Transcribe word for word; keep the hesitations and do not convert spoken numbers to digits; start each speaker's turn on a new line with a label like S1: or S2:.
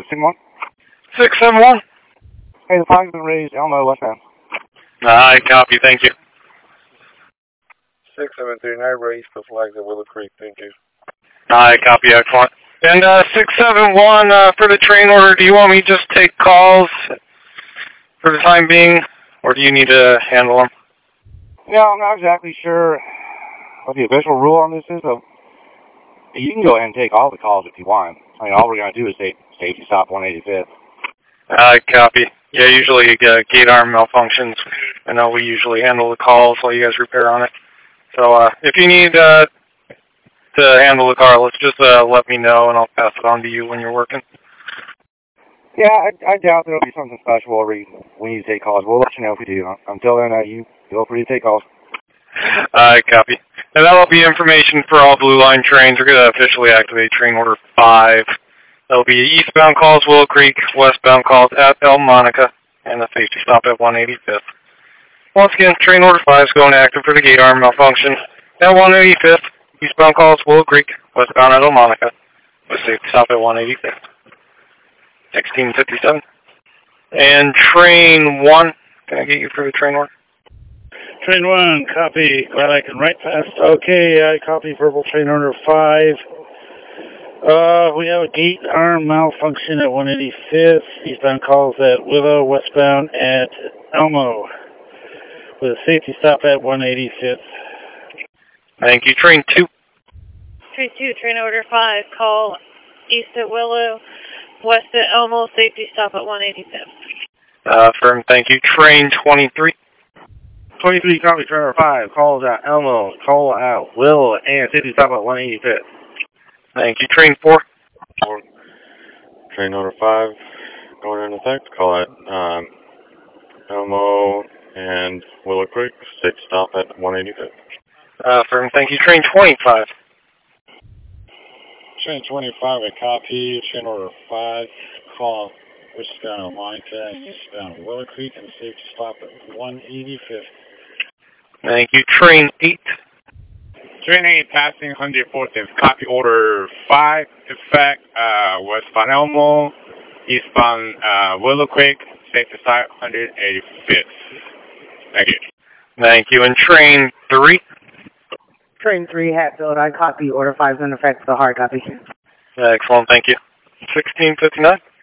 S1: seven one.
S2: six seven one.
S1: Hey, the flag's been raised, Elmo westbound.
S2: I copy, thank you.
S3: six seven three nine, raise the flags at Willow Creek, thank you.
S2: I copy, excellent. And uh, six seven one, uh, for the train order, do you want me to just take calls for the time being, or do you need to handle them?
S1: Yeah, I'm not exactly sure what the official rule on this is, but you can go ahead and take all the calls if you want. I mean, all we're going to do is say safety stop one eighty-fifth.
S2: I copy. Yeah, usually uh, gate arm malfunctions. I know we usually handle the calls while you guys repair on it. So uh, if you need uh, to handle the car, let's just uh, let me know, and I'll pass it on to you when you're working.
S1: Yeah, I, I doubt there'll be something special where we, we need to take calls. We'll let you know if we do. Until then, uh, you feel free to take calls.
S2: I copy. And that'll be information for all Blue Line trains. We're going to officially activate train order five. That'll be eastbound calls Willow Creek, westbound calls at El Monica, and a safety stop at one eighty-fifth. Once again, train order five is going active for the gate arm malfunction at one eighty-fifth. Eastbound calls Willow Creek, westbound at El Monica, with safety stop at one eighty-fifth. sixteen fifty-seven. And train one, can I get you for the train order?
S4: Train one, copy. Glad I can write fast. Okay, I copy verbal train order five. Uh, we have a gate arm malfunction at one eighty-fifth. Eastbound calls at Willow, westbound at Elmo, with a safety stop at one eighty-fifth.
S2: Thank you. Train two.
S5: Train two, train order five. Call east at Willow, west at Elmo, safety stop at one eighty-fifth.
S2: Uh, firm, thank you. Train twenty-three.
S3: twenty-three, copy, train order five. Calls at Elmo, call out Willow, and safety stop at one eighty-fifth.
S2: Thank you. Train four.
S6: Four. Train order five, going into effect. Call it um, Elmo and Willow Creek. Safety stop at one eighty-fifth.
S2: Uh, firm, thank you. Train twenty-five.
S4: Train twenty-five, I copy. Train order five, call westbound Monica, eastbound Willow Creek, and safety stop at one eighty-fifth.
S2: Thank you. Train eight.
S7: Train eight passing one hundred fourteenth. Copy order five. Effect uh, westbound Elmo, eastbound uh, Willow Creek, safety stop one eighty-fifth. Thank you.
S2: Thank you. And train three.
S8: Train three, Hatfield. I copy. Order five is in effect. So hard copy.
S2: Excellent. Thank you. sixteen fifty-nine.